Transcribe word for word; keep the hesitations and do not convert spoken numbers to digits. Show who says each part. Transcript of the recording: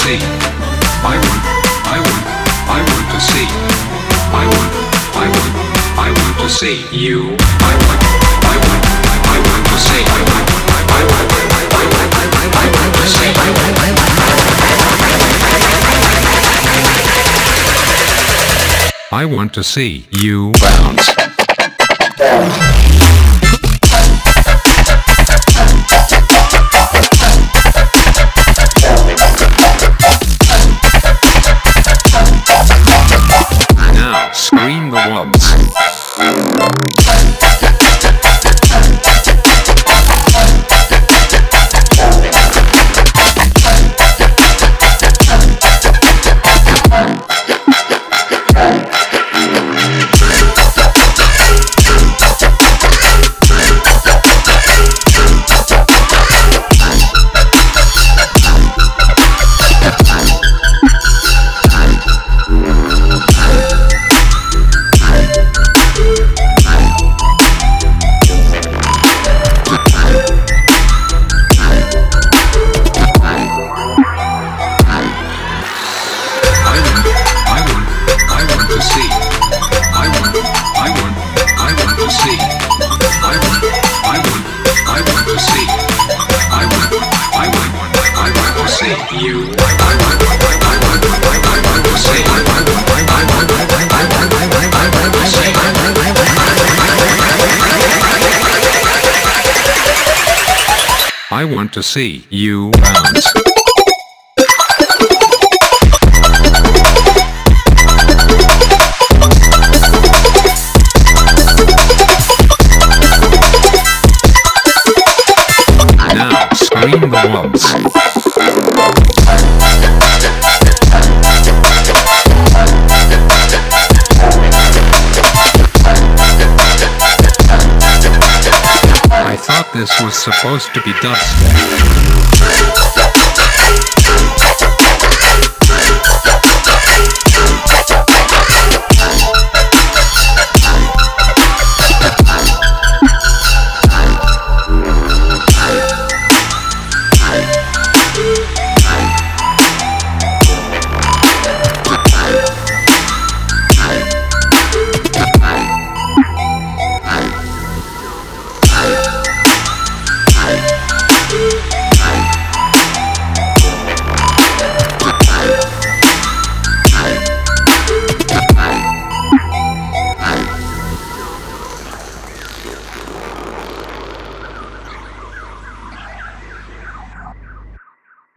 Speaker 1: see. I want, I want, I want to see. I want, I want, I want to see you. I want, I want, I want to see. I want, I want, I want, I want to see. I want, I want to see you bounce. Now scream the wubs. I want to see you bounce. Now scream the wubs. I thought this was supposed to be dubstep.